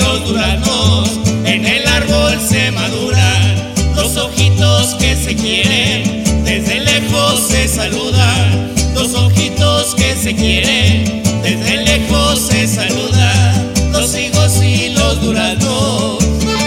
los duraznos en el árbol se maduran. Dos ojitos que se quieren, desde lejos se saludan. Dos ojitos que se quieren, desde lejos se saludan. Los higos y los duraznos.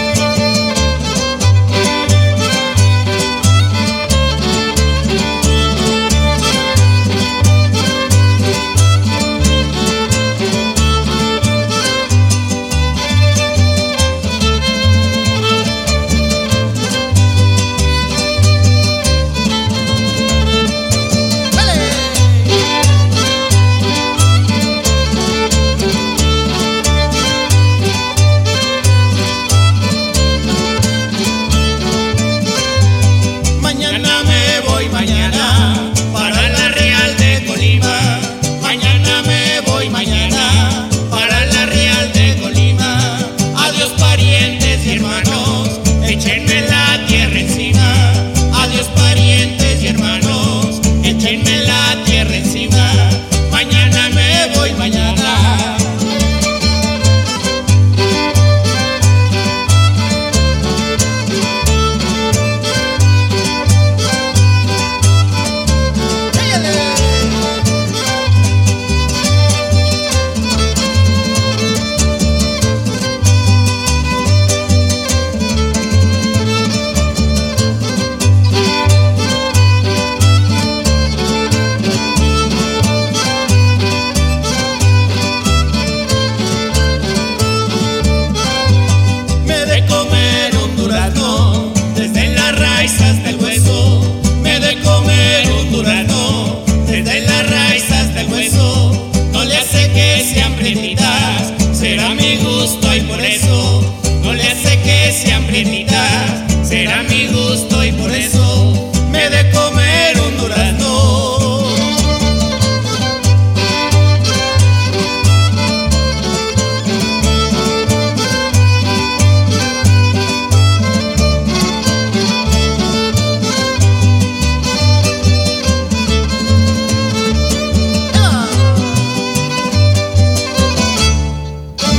Hasta el hueso, me de comer un durazno, desde la raíz hasta el hueso. No le hace que sean prietitas, será mi gusto y por eso. No le hace que sean prietitas, será mi gusto y por eso. Me de comer un durazno.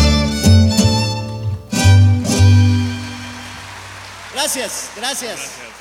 Gracias, gracias.